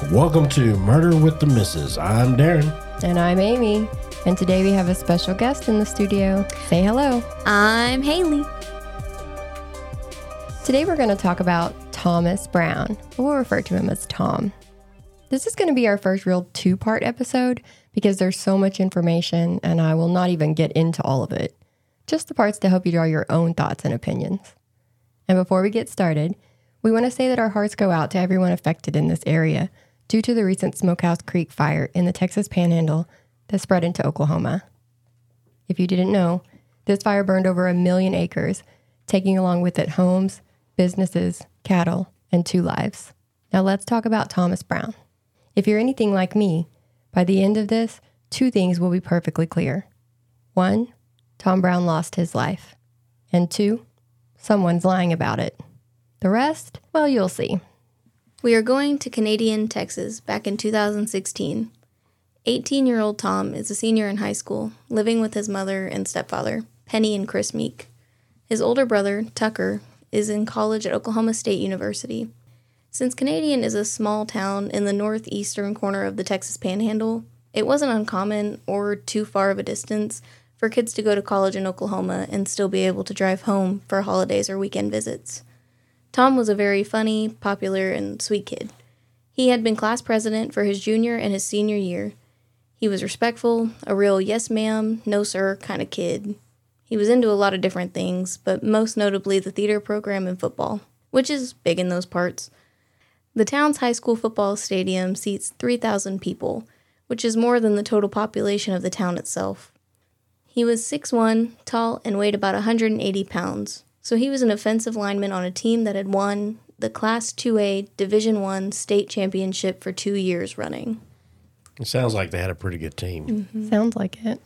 Welcome to Murder with the Missus. I'm Darren. And I'm Amy. And today we have a special guest in the studio. Say hello. I'm Haley. Today we're going to talk about Thomas Brown. We'll refer to him as Tom. This is going to be our first real two-part episode because there's so much information and I will not even get into all of it. Just the parts to help you draw your own thoughts and opinions. And before we get started, we want to say that our hearts go out to everyone affected in this area due to the recent Smokehouse Creek fire in the Texas Panhandle that spread into Oklahoma. If you didn't know, this fire burned over 1 million acres, taking along with it homes, businesses, cattle, and 2 lives. Now let's talk about Thomas Brown. If you're anything like me, by the end of this, 2 things will be perfectly clear. 1, Tom Brown lost his life. And 2, someone's lying about it. The rest, well, you'll see. We are going to Canadian, Texas, back in 2016. 18-year-old Tom is a senior in high school, living with his mother and stepfather, Penny and Chris Meek. His older brother, Tucker, is in college at Oklahoma State University. Since Canadian is a small town in the northeastern corner of the Texas Panhandle, it wasn't uncommon or too far of a distance for kids to go to college in Oklahoma and still be able to drive home for holidays or weekend visits. Tom was a very funny, popular, and sweet kid. He had been class president for his junior and his senior year. He was respectful, a real yes ma'am, no sir kind of kid. He was into a lot of different things, but most notably the theater program and football, which is big in those parts. The town's high school football stadium seats 3,000 people, which is more than the total population of the town itself. He was 6'1", tall, and weighed about 180 pounds. So he was an offensive lineman on a team that had won the Class 2A Division I state championship for 2 years running. It sounds like they had a pretty good team. Mm-hmm. Sounds like it.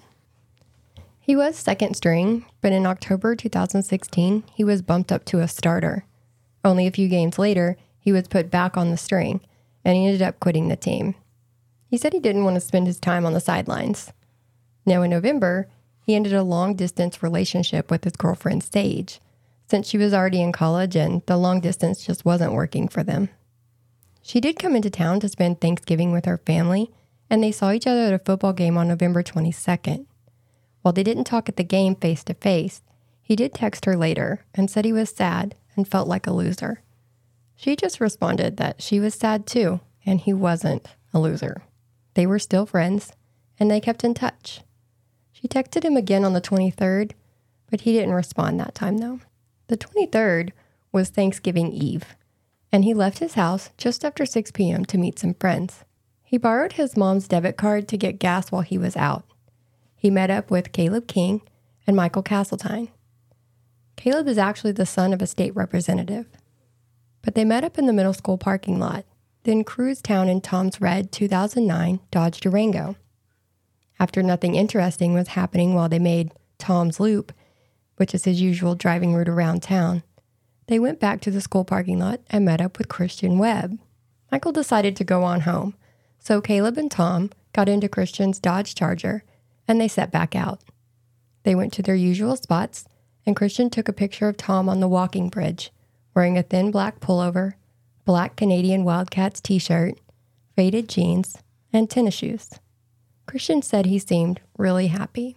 He was second string, but in October 2016, he was bumped up to a starter. Only a few games later, he was put back on the string, and he ended up quitting the team. He said he didn't want to spend his time on the sidelines. Now in November, he ended a long-distance relationship with his girlfriend, Sage, since she was already in college and the long distance just wasn't working for them. She did come into town to spend Thanksgiving with her family, and they saw each other at a football game on November 22nd. While they didn't talk at the game face-to-face, he did text her later and said he was sad and felt like a loser. She just responded that she was sad too, and he wasn't a loser. They were still friends, and they kept in touch. She texted him again on the 23rd, but he didn't respond that time though. The 23rd was Thanksgiving Eve, and he left his house just after 6 p.m. to meet some friends. He borrowed his mom's debit card to get gas while he was out. He met up with Caleb King and Michael Castletine. Caleb is actually the son of a state representative. But they met up in the middle school parking lot, then cruised town in Tom's red 2009 Dodge Durango. After nothing interesting was happening while they made Tom's Loop, which is his usual driving route around town, they went back to the school parking lot and met up with Christian Webb. Michael decided to go on home, so Caleb and Tom got into Christian's Dodge Charger, and they set back out. They went to their usual spots, and Christian took a picture of Tom on the walking bridge, wearing a thin black pullover, black Canadian Wildcats t-shirt, faded jeans, and tennis shoes. Christian said he seemed really happy.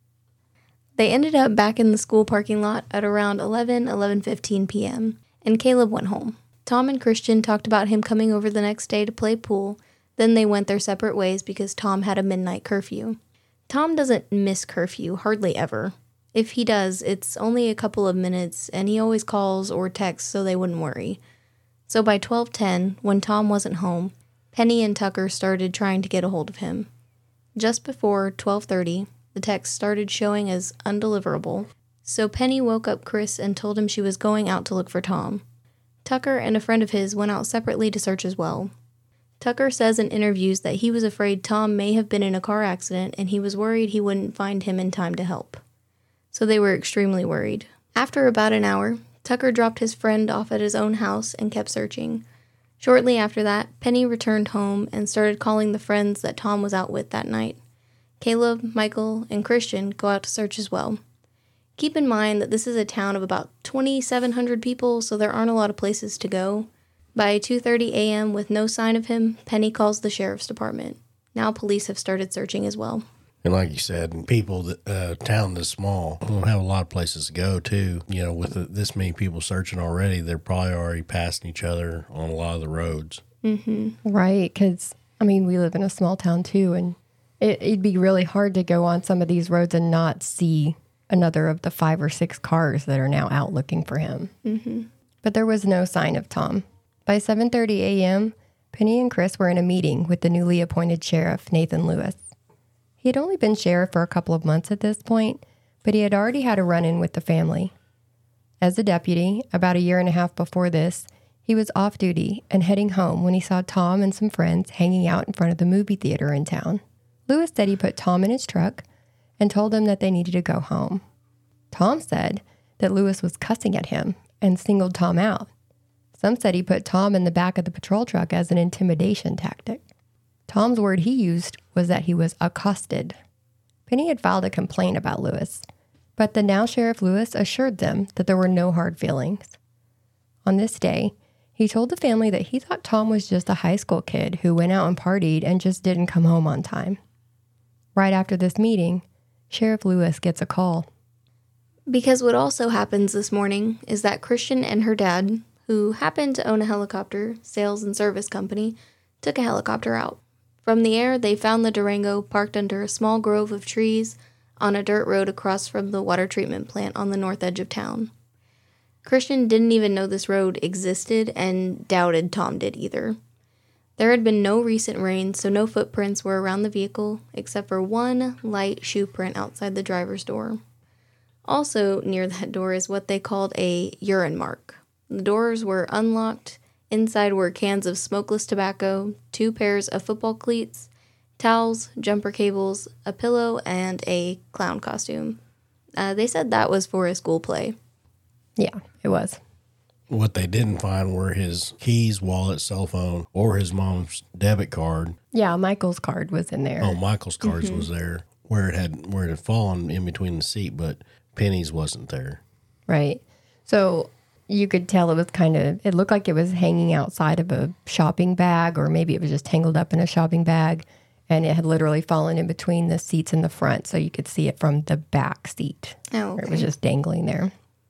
They ended up back in the school parking lot at around 11:15 p.m., and Caleb went home. Tom and Christian talked about him coming over the next day to play pool, then they went their separate ways because Tom had a midnight curfew. Tom doesn't miss curfew, hardly ever. If he does, it's only a couple of minutes, and he always calls or texts so they wouldn't worry. So by 12:10, when Tom wasn't home, Penny and Tucker started trying to get a hold of him. Just before 12:30, the text started showing as undeliverable, so Penny woke up Chris and told him she was going out to look for Tom. Tucker and a friend of his went out separately to search as well. Tucker says in interviews that he was afraid Tom may have been in a car accident and he was worried he wouldn't find him in time to help. So they were extremely worried. After about an hour, Tucker dropped his friend off at his own house and kept searching. Shortly after that, Penny returned home and started calling the friends that Tom was out with that night. Caleb, Michael, and Christian go out to search as well. Keep in mind that this is a town of about 2,700 people, so there aren't a lot of places to go. By 2:30 a.m., with no sign of him, Penny calls the sheriff's department. Now police have started searching as well. And like you said, people, town this small, don't have a lot of places to go, too. You know, with this many people searching already, they're probably already passing each other on a lot of the roads. Mm-hmm. Right, because, I mean, we live in a small town, too, and it'd be really hard to go on some of these roads and not see another of the 5 or 6 cars that are now out looking for him. Mm-hmm. But there was no sign of Tom. By 7:30 a.m., Penny and Chris were in a meeting with the newly appointed sheriff, Nathan Lewis. He had only been sheriff for a couple of months at this point, but he had already had a run-in with the family. As a deputy, about a year and a half before this, he was off duty and heading home when he saw Tom and some friends hanging out in front of the movie theater in town. Lewis said he put Tom in his truck and told him that they needed to go home. Tom said that Lewis was cussing at him and singled Tom out. Some said he put Tom in the back of the patrol truck as an intimidation tactic. Tom's word he used was that he was accosted. Penny had filed a complaint about Lewis, but the now Sheriff Lewis assured them that there were no hard feelings. On this day, he told the family that he thought Tom was just a high school kid who went out and partied and just didn't come home on time. Right after this meeting, Sheriff Lewis gets a call. Because what also happens this morning is that Christian and her dad, who happened to own a helicopter sales and service company, took a helicopter out. From the air, they found the Durango parked under a small grove of trees on a dirt road across from the water treatment plant on the north edge of town. Christian didn't even know this road existed and doubted Tom did either. There had been no recent rain, so no footprints were around the vehicle except for one light shoe print outside the driver's door. Also near that door is what they called a urine mark. The doors were unlocked. Inside were cans of smokeless tobacco, 2 pairs of football cleats, towels, jumper cables, a pillow, and a clown costume. They said that was for a school play. Yeah, it was. What they didn't find were his keys, wallet, cell phone, or his mom's debit card. Yeah, Michael's card was in there. Oh, Michael's cards was there where it had fallen in between the seat, but Penny's wasn't there. Right. So you could tell it looked like it was hanging outside of a shopping bag, or maybe it was just tangled up in a shopping bag, and it had literally fallen in between the seats in the front, so you could see it from the back seat. Oh, okay. Where it was just dangling there.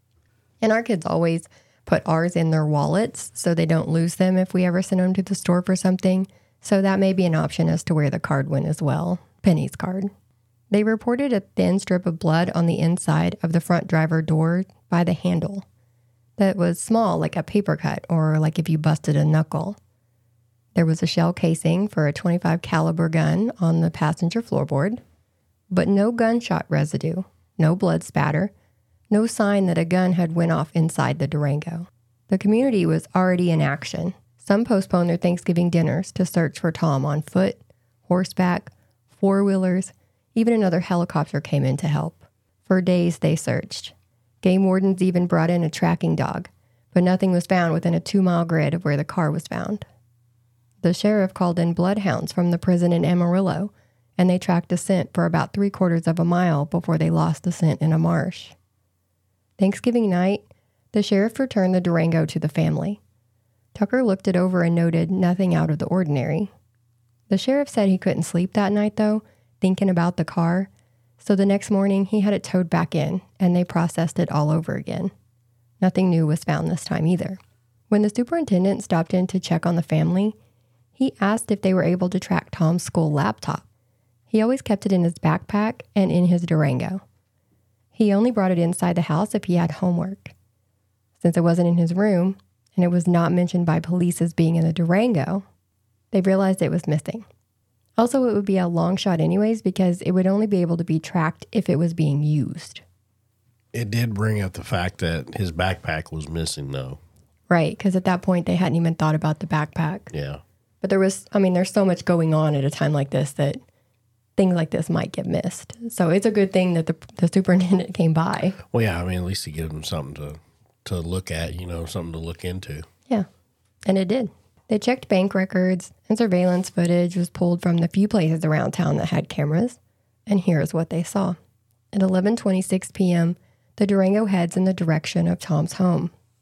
And our kids always put ours in their wallets so they don't lose them if we ever send them to the store for something. So that may be an option as to where the card went as well. Penny's card. They reported a thin strip of blood on the inside of the front driver door by the handle that was small, like a paper cut or like if you busted a knuckle. There was a shell casing for a .25 caliber gun on the passenger floorboard, but no gunshot residue, no blood spatter, no sign that a gun had went off inside the Durango. The community was already in action. Some postponed their Thanksgiving dinners to search for Tom on foot, horseback, four-wheelers. Even another helicopter came in to help. For days they searched. Game wardens even brought in a tracking dog, but nothing was found within a 2-mile grid of where the car was found. The sheriff called in bloodhounds from the prison in Amarillo, and they tracked a scent for about 3/4 of a mile before they lost the scent in a marsh. Thanksgiving night, the sheriff returned the Durango to the family. Tucker looked it over and noted nothing out of the ordinary. The sheriff said he couldn't sleep that night, though, thinking about the car, so the next morning he had it towed back in, and they processed it all over again. Nothing new was found this time either. When the superintendent stopped in to check on the family, he asked if they were able to track Tom's school laptop. He always kept it in his backpack and in his Durango. He only brought it inside the house if he had homework. Since it wasn't in his room, and it was not mentioned by police as being in the Durango, they realized it was missing. Also, it would be a long shot anyways because it would only be able to be tracked if it was being used. It did bring up the fact that his backpack was missing, though. Right, because at that point they hadn't even thought about the backpack. Yeah. But there's so much going on at a time like this that things like this might get missed. So it's a good thing that the superintendent came by. Well, yeah, at least to give him something to look at, something to look into. Yeah, and it did. They checked bank records, and surveillance footage was pulled from the few places around town that had cameras. And here's what they saw. At 11:26 p.m., the Durango heads in the direction of Tom's home.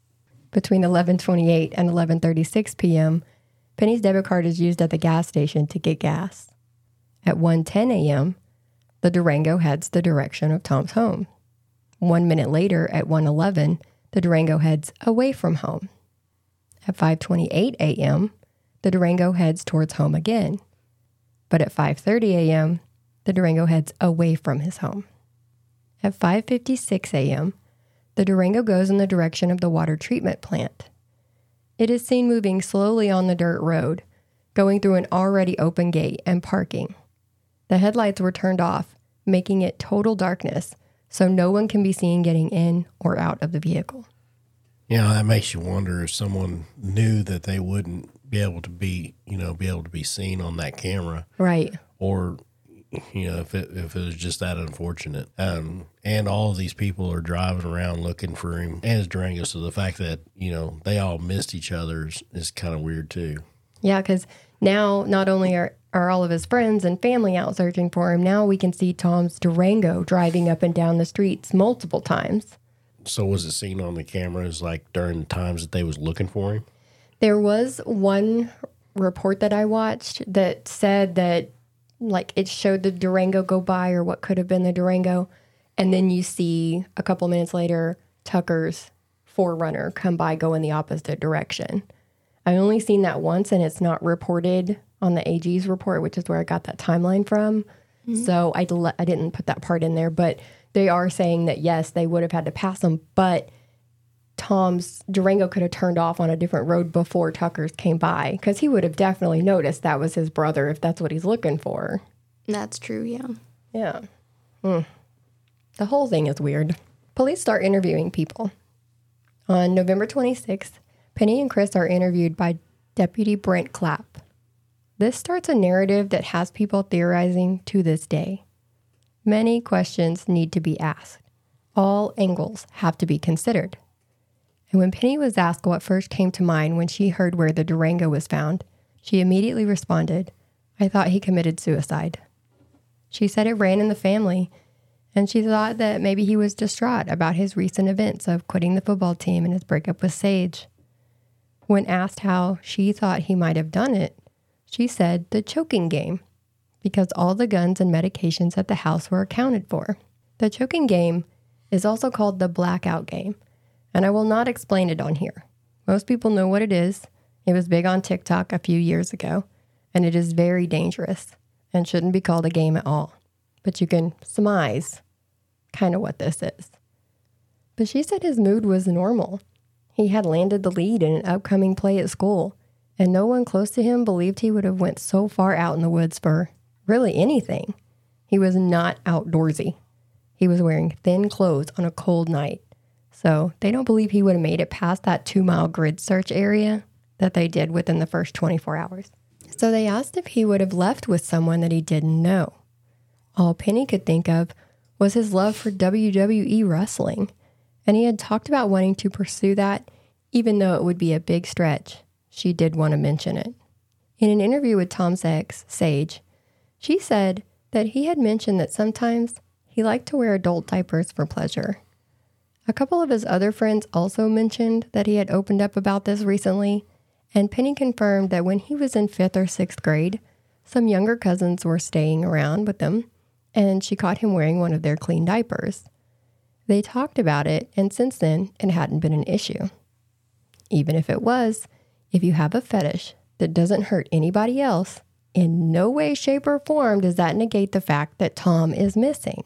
Between 11:28 and 11:36 p.m., Penny's debit card is used at the gas station to get gas. At 1:10 a.m., the Durango heads the direction of Tom's home. 1 minute later, at 1:11, the Durango heads away from home. At 5:28 a.m., the Durango heads towards home again. But at 5:30 a.m., the Durango heads away from his home. At 5:56 a.m., the Durango goes in the direction of the water treatment plant. It is seen moving slowly on the dirt road, going through an already open gate and parking. The headlights were turned off, making it total darkness, so no one can be seen getting in or out of the vehicle. You know, that makes you wonder if someone knew that they wouldn't be able to be seen on that camera. Right. Or, you know, if it was just that unfortunate. And all of these people are driving around looking for him and his Durango. So the fact that, you know, they all missed each other is kind of weird too. Yeah, because now not only are all of his friends and family out searching for him, now we can see Tom's Durango driving up and down the streets multiple times. So was it seen on the cameras like during the times that they was looking for him? There was one report that I watched that said that like it showed the Durango go by or what could have been the Durango. And then you see a couple minutes later, Tucker's 4Runner come by, go in the opposite direction. I've only seen that once, and it's not reported on the AG's report, which is where I got that timeline from. Mm-hmm. So I didn't put that part in there, but they are saying that, yes, they would have had to pass him, but Tom's Durango could have turned off on a different road before Tucker's came by, because he would have definitely noticed that was his brother if that's what he's looking for. That's true, yeah. Yeah. The whole thing is weird. Police start interviewing people. On November 26th, Penny and Chris are interviewed by Deputy Brent Clapp. This starts a narrative that has people theorizing to this day. Many questions need to be asked. All angles have to be considered. And when Penny was asked what first came to mind when she heard where the Durango was found, she immediately responded, "I thought he committed suicide." She said it ran in the family, and she thought that maybe he was distraught about his recent events of quitting the football team and his breakup with Sage. When asked how she thought he might have done it, she said the choking game, because all the guns and medications at the house were accounted for. The choking game is also called the blackout game, and I will not explain it on here. Most people know what it is. It was big on TikTok a few years ago, and it is very dangerous and shouldn't be called a game at all. But you can surmise kind of what this is. But she said his mood was normal. He had landed the lead in an upcoming play at school, and no one close to him believed he would have went so far out in the woods for really anything. He was not outdoorsy. He was wearing thin clothes on a cold night. So they don't believe he would have made it past that 2-mile grid search area that they did within the first 24 hours. So they asked if he would have left with someone that he didn't know. All Penny could think of was his love for WWE wrestling, and he had talked about wanting to pursue that, even though it would be a big stretch. She did want to mention it. In an interview with Tom's ex, Sage, she said that he had mentioned that sometimes he liked to wear adult diapers for pleasure. A couple of his other friends also mentioned that he had opened up about this recently, and Penny confirmed that when he was in 5th or 6th grade, some younger cousins were staying around with them, and she caught him wearing one of their clean diapers. They talked about it, and since then, it hadn't been an issue. Even if it was, if you have a fetish that doesn't hurt anybody else, in no way, shape, or form does that negate the fact that Tom is missing.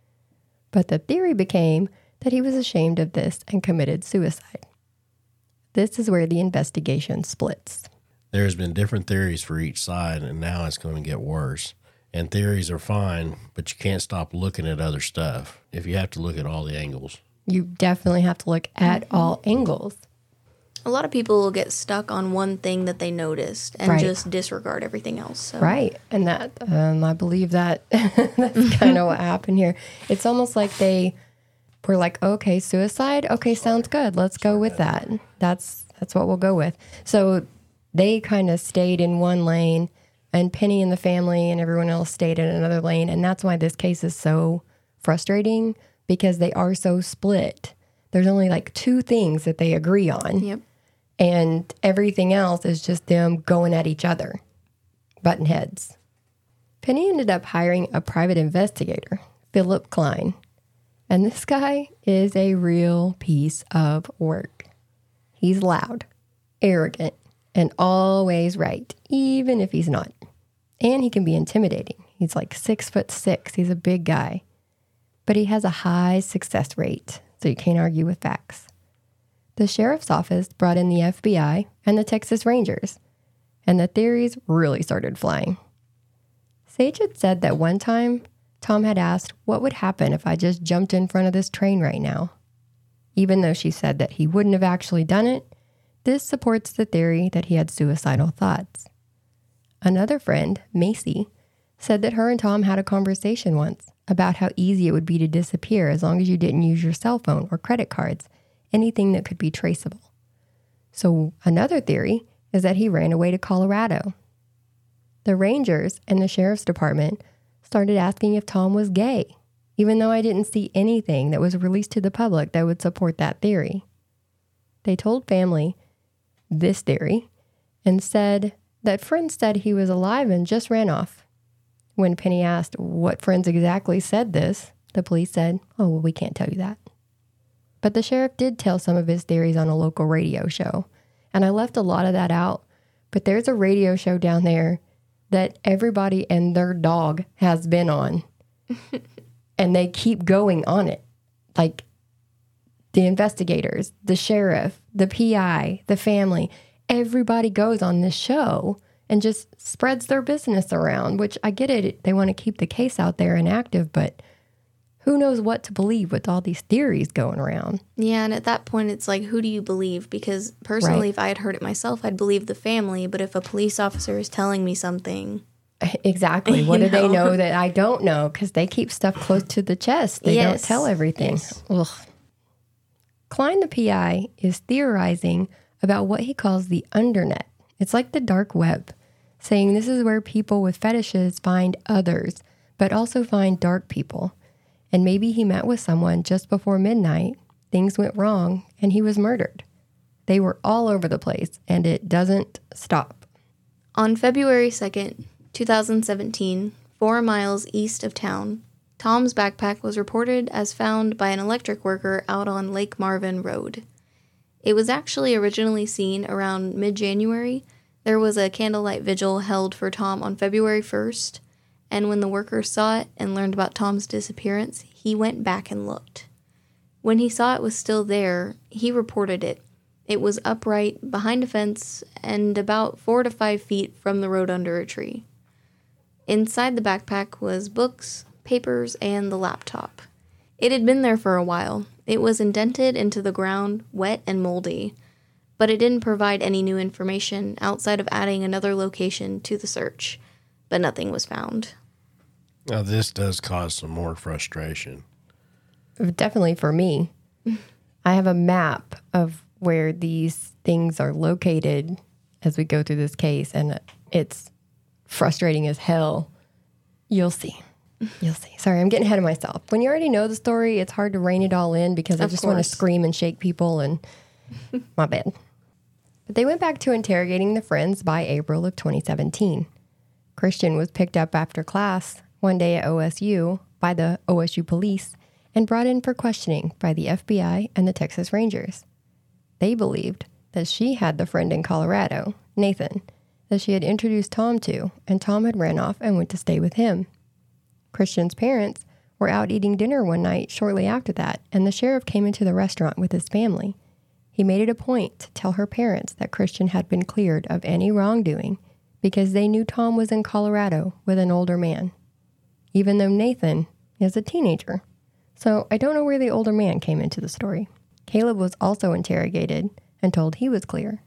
But the theory became that he was ashamed of this and committed suicide. This is where the investigation splits. There's been different theories for each side, and now it's going to get worse. And theories are fine, but you can't stop looking at other stuff if you have to look at all the angles. You definitely have to look at all angles. A lot of people will get stuck on one thing that they noticed and just disregard everything else. So. Right. And that, I believe that that's kind of what happened here. It's almost like they were like, okay, suicide. Okay, sounds good. Let's go with that. That's what we'll go with. So they kind of stayed in one lane, and Penny and the family and everyone else stayed in another lane. And that's why this case is so frustrating, because they are so split There's only like 2 things that they agree on. Yep. And everything else is just them going at each other, button heads. Penny ended up hiring a private investigator, Philip Klein. And this guy is a real piece of work. He's loud, arrogant, and always right, even if he's not. And he can be intimidating. He's like 6'6". He's a big guy. But he has a high success rate, so you can't argue with facts. The sheriff's office brought in the FBI and the Texas Rangers, and the theories really started flying. Sage had said that one time, Tom had asked what would happen if I just jumped in front of this train right now. Even though she said that he wouldn't have actually done it, this supports the theory that he had suicidal thoughts. Another friend, Macy, said that her and Tom had a conversation once about how easy it would be to disappear as long as you didn't use your cell phone or credit cards, anything that could be traceable. So another theory is that he ran away to Colorado. The Rangers and the Sheriff's Department started asking if Tom was gay, even though I didn't see anything that was released to the public that would support that theory. They told family this theory and said that friends said he was alive and just ran off. When Penny asked what friends exactly said this, the police said, "Oh, well, we can't tell you that." But the sheriff did tell some of his theories on a local radio show, and I left a lot of that out, but there's a radio show down there that everybody and their dog has been on, and they keep going on it. Like the investigators, the sheriff, the PI, the family, everybody goes on this show and just spreads their business around, which I get it. They want to keep the case out there and active, but who knows what to believe with all these theories going around. Yeah, and at that point, it's like, who do you believe? Because personally, Right. if I had heard it myself, I'd believe the family. But if a police officer is telling me something... Exactly. What You do they know? know that I don't know? Because they keep stuff close to the chest. They don't Yes. tell everything. Yes. Ugh. Klein, the PI, is theorizing about what he calls the undernet. It's like the dark web, saying this is where people with fetishes find others, but also find dark people. And maybe he met with someone just before midnight, things went wrong, and he was murdered. They were all over the place, and it doesn't stop. On February 2nd, 2017, 4 miles east of town, Tom's backpack was reported as found by an electric worker out on Lake Marvin Road. It was actually originally seen around mid-January. There was a candlelight vigil held for Tom on February 1st, and when the worker saw it and learned about Tom's disappearance, he went back and looked. When he saw it was still there, he reported it. It was upright behind a fence and about 4 to 5 feet from the road under a tree. Inside the backpack was books, papers, and the laptop. It had been there for a while. It was indented into the ground, wet and moldy, but it didn't provide any new information outside of adding another location to the search, but nothing was found. Now, this does cause some more frustration. Definitely for me. I have a map of where these things are located as we go through this case, and it's frustrating as hell. You'll see. You'll see. Sorry, I'm getting ahead of myself. When you already know the story, it's hard to rein it all in because I Of just want to course. scream and shake people, and my bad. But they went back to interrogating the friends by April of 2017. Christian was picked up after class one day at OSU by the OSU police and brought in for questioning by the FBI and the Texas Rangers. They believed that she had the friend in Colorado, Nathan, that she had introduced Tom to, and Tom had ran off and went to stay with him. Christian's parents were out eating dinner one night shortly after that, and the sheriff came into the restaurant with his family. He made it a point to tell her parents that Christian had been cleared of any wrongdoing because they knew Tom was in Colorado with an older man, even though Nathan is a teenager. So I don't know where the older man came into the story. Caleb was also interrogated and told he was clear.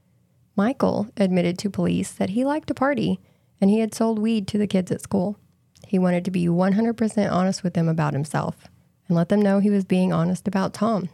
Michael admitted to police that he liked to party and he had sold weed to the kids at school. He wanted to be 100% honest with them about himself and let them know he was being honest about Tom.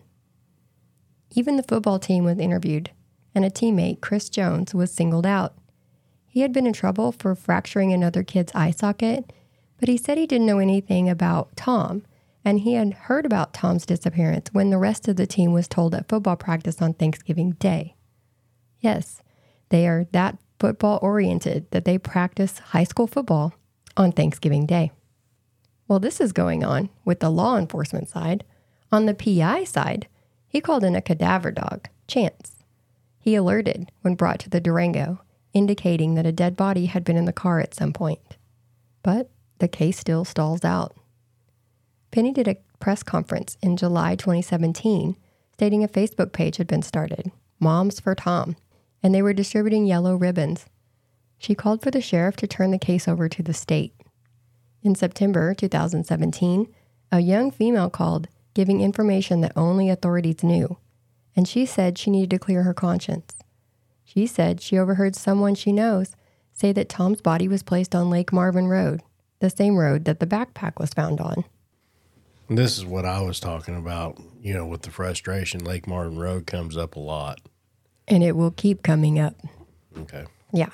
Even the football team was interviewed, and a teammate, Chris Jones, was singled out. He had been in trouble for fracturing another kid's eye socket, but he said he didn't know anything about Tom and he had heard about Tom's disappearance when the rest of the team was told at football practice on Thanksgiving Day. Yes, they are that football-oriented that they practice high school football on Thanksgiving Day. Well, this is going on with the law enforcement side. On the PI side, he called in a cadaver dog, Chance. He alerted when brought to the Durango, indicating that a dead body had been in the car at some point. But the case still stalls out. Penny did a press conference in July 2017, stating a Facebook page had been started, Moms for Tom, and they were distributing yellow ribbons. She called for the sheriff to turn the case over to the state. In September 2017, a young female called, giving information that only authorities knew, and she said she needed to clear her conscience. She said she overheard someone she knows say that Tom's body was placed on Lake Marvin Road, the same road that the backpack was found on. This is what I was talking about, with the frustration. Lake Marvin Road comes up a lot. And it will keep coming up. Okay. Yeah,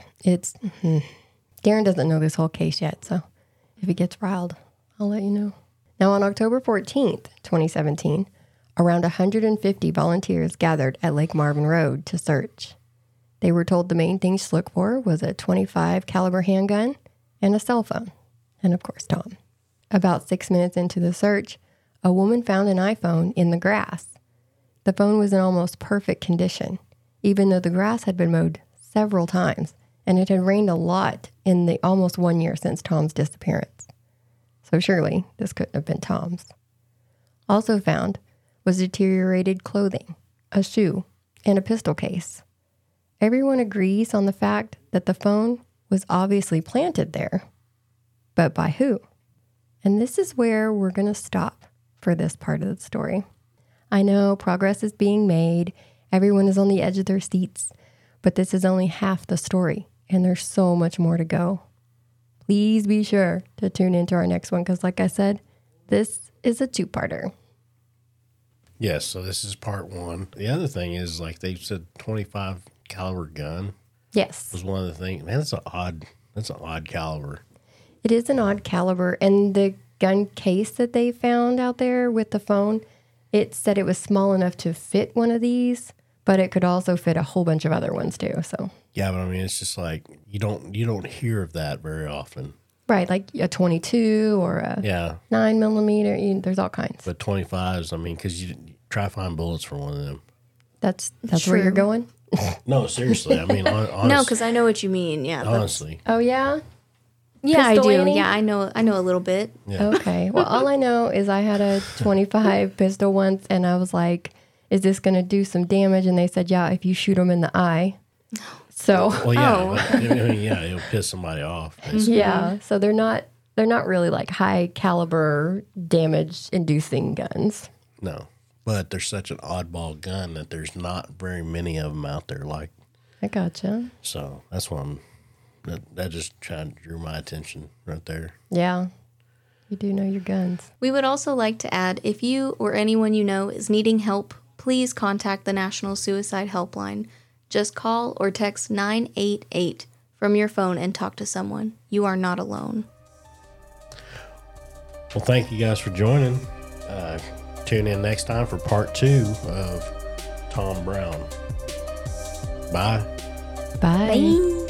Darren doesn't know this whole case yet, so if he gets riled, I'll let you know. Now, on October 14th, 2017, around 150 volunteers gathered at Lake Marvin Road to search. They were told the main things to look for was a .25 caliber handgun and a cell phone, and of course, Tom. About 6 minutes into the search, a woman found an iPhone in the grass. The phone was in almost perfect condition, even though the grass had been mowed several times, and it had rained a lot in the almost 1 year since Tom's disappearance. So surely this couldn't have been Tom's. Also found was deteriorated clothing, a shoe, and a pistol case. Everyone agrees on the fact that the phone was obviously planted there. But by who? And this is where we're going to stop for this part of the story. I know progress is being made. Everyone is on the edge of their seats. But this is only half the story, and there's so much more to go. Please be sure to tune into our next one because, like I said, this is a two-parter. Yes, so this is part one. The other thing is, like they said, .25 caliber gun. Yes. Was one of the things. Man, that's an odd caliber. It is an odd caliber, and the gun case that they found out there with the phone, it said it was small enough to fit one of these, but it could also fit a whole bunch of other ones too. So yeah, but I mean, it's just like you don't hear of that very often, right? Like a 22 or a 9mm. There's all kinds. But 25s, I mean, because you try to find bullets for one of them. That's where you're going. No, seriously. I mean, honestly, no, because I know what you mean. Yeah, honestly. Oh yeah. Yeah, Pistol I do. Annie? Yeah, I know a little bit. Yeah. Okay. Well, all I know is I had a .25 pistol once, and I was like, "Is this going to do some damage?" And they said, "Yeah, if you shoot them in the eye." So. Well, yeah, but, it'll piss somebody off. Basically. Yeah. So they're not really like high caliber damage inducing guns. No, but they're such an oddball gun that there's not very many of them out there. Like. I gotcha. So that's why that just drew my attention right there. Yeah. You do know your guns. We would also like to add, if you or anyone you know is needing help, please contact the National Suicide Helpline. Just call or text 988 from your phone and talk to someone. You are not alone. Well, thank you guys for joining. Tune in next time for part 2 of Tom Brown. Bye. Bye. Bye.